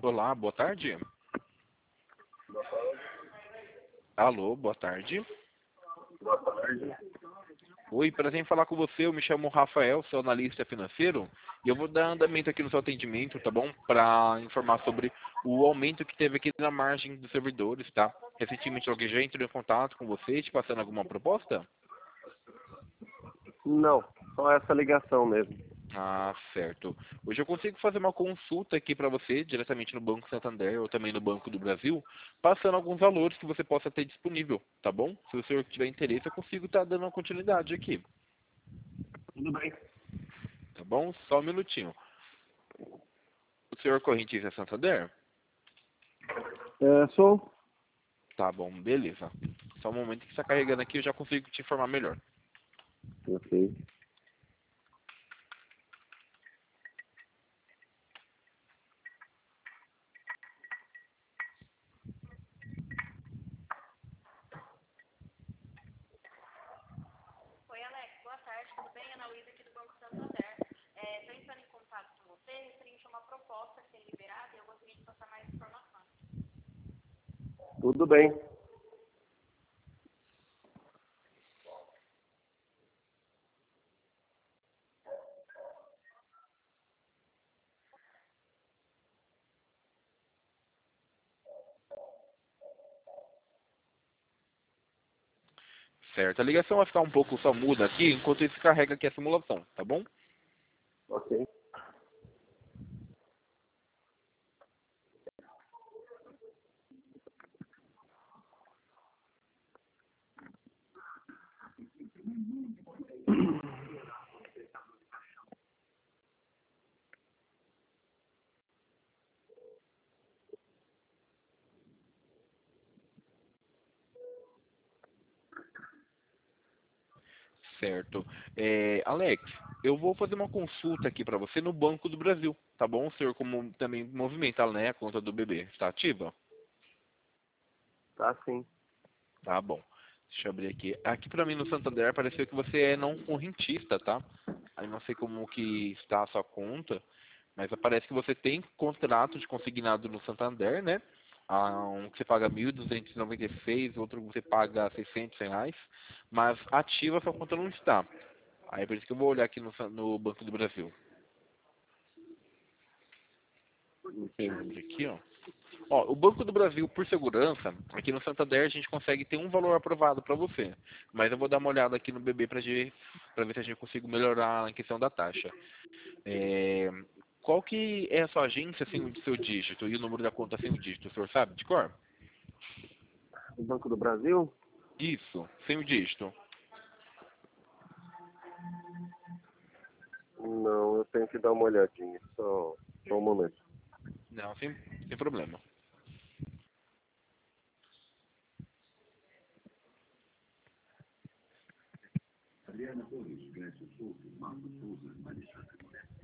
Olá, boa tarde. Alô, boa tarde. Boa tarde. Oi, prazer em falar com você. Eu me chamo Rafael, sou analista financeiro e eu vou dar andamento aqui no seu atendimento, tá bom? Para informar sobre o aumento que teve aqui na margem dos servidores, tá? Recentemente alguém já entrou em contato com você, te passando alguma proposta? Não, só essa ligação mesmo. Ah, certo. Hoje eu consigo fazer uma consulta aqui para você, diretamente no Banco Santander ou também no Banco do Brasil, passando alguns valores que você possa ter disponível, tá bom? Se o senhor tiver interesse, eu consigo estar dando uma continuidade aqui, Tudo bem. tá bom? Só um minutinho. O senhor correntista é Santander? Sou? Tá bom, beleza. Só um momento que está carregando aqui, eu já consigo te informar melhor. Ok. Oi, Alex. Boa tarde, tudo bem? Ana Luísa aqui do Banco Santander. Estou entrando em contato com você referente a uma proposta a ser liberada e eu gostaria de passar mais informações. Tudo bem. Certo, a ligação vai ficar um pouco só muda aqui, enquanto isso carrega aqui a simulação, tá bom? Ok. Certo. Alex, eu vou fazer uma consulta aqui para você no Banco do Brasil, tá bom? O senhor como também movimenta, né, a conta do bebê, está ativa? Tá sim. Tá bom. Deixa eu abrir aqui. Aqui para mim no Santander apareceu que você é não correntista, tá? Aí não sei como que está a sua conta, mas aparece que você tem contrato de consignado no Santander, né? Um que você paga 1.296, outro que você paga R$ 600, mas ativa a sua conta não está. Aí é por isso que eu vou olhar aqui no Banco do Brasil. Deixa eu Entendi. abrir aqui, ó. Ó, o Banco do Brasil, por segurança, aqui no Santander a gente consegue ter um valor aprovado para você. Mas eu vou dar uma olhada aqui no BB para ver se a gente consigo melhorar a questão da taxa. É, qual que é a sua agência sem o seu dígito e o número da conta sem o dígito? O senhor sabe de cor? O Banco do Brasil? Isso, sem o dígito. Não, eu tenho que dar uma olhadinha. Só um momento. Não, sem problema. Adriana Torres, Grécio Souza, Marcos Souza, Marisa.